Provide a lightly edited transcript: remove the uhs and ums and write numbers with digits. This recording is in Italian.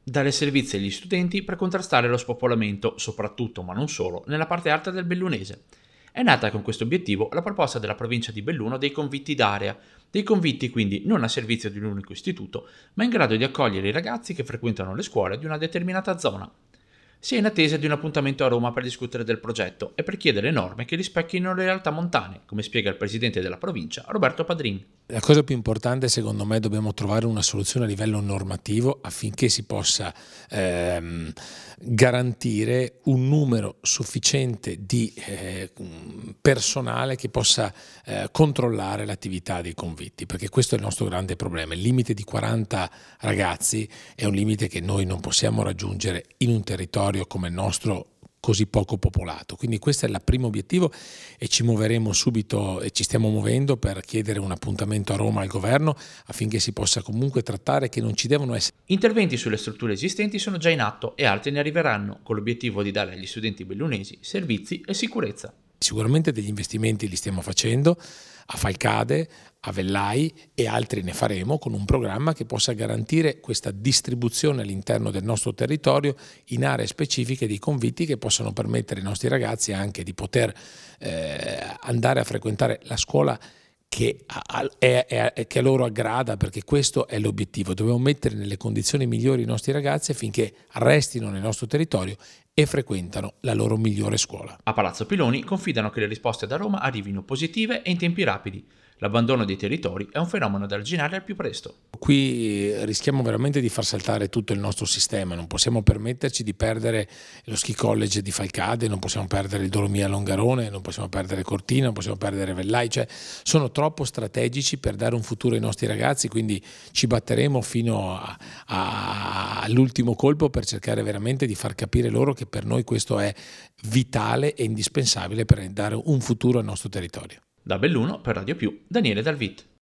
dare servizi agli studenti per contrastare lo spopolamento, soprattutto ma non solo, nella parte alta del Bellunese. È nata con questo obiettivo la proposta della provincia di Belluno dei convitti d'area, dei convitti quindi non a servizio di un unico istituto, ma in grado di accogliere i ragazzi che frequentano le scuole di una determinata zona. Si è in attesa di un appuntamento a Roma per discutere del progetto e per chiedere norme che rispecchino le realtà montane, come spiega il presidente della provincia, Roberto Padrin. La cosa più importante, secondo me, dobbiamo trovare una soluzione a livello normativo affinché si possa garantire un numero sufficiente di personale che possa controllare l'attività dei convitti, perché questo è il nostro grande problema. Il limite di 40 ragazzi è un limite che noi non possiamo raggiungere in un territorio come il nostro, così poco popolato. Quindi questo è il primo obiettivo e ci muoveremo subito e ci stiamo muovendo per chiedere un appuntamento a Roma al governo affinché si possa comunque trattare che non ci devono essere. Interventi sulle strutture esistenti sono già in atto e altri ne arriveranno, con l'obiettivo di dare agli studenti bellunesi servizi e sicurezza. Sicuramente degli investimenti li stiamo facendo a Falcade, a Vellai e altri ne faremo con un programma che possa garantire questa distribuzione all'interno del nostro territorio in aree specifiche di convitti che possano permettere ai nostri ragazzi anche di poter andare a frequentare la scuola che a loro aggrada, perché questo è l'obiettivo. Dobbiamo mettere nelle condizioni migliori i nostri ragazzi affinché restino nel nostro territorio e frequentano la loro migliore scuola. A Palazzo Piloni confidano che le risposte da Roma arrivino positive e in tempi rapidi. L'abbandono dei territori è un fenomeno da arginare al più presto. Qui rischiamo veramente di far saltare tutto il nostro sistema, non possiamo permetterci di perdere lo ski college di Falcade, non possiamo perdere il Dolomia Longarone, non possiamo perdere Cortina, non possiamo perdere Vellai, cioè sono troppo strategici per dare un futuro ai nostri ragazzi, quindi ci batteremo fino all'ultimo colpo per cercare veramente di far capire loro che per noi questo è vitale e indispensabile per dare un futuro al nostro territorio. Da Belluno per Radio Più, Daniele Dalvit.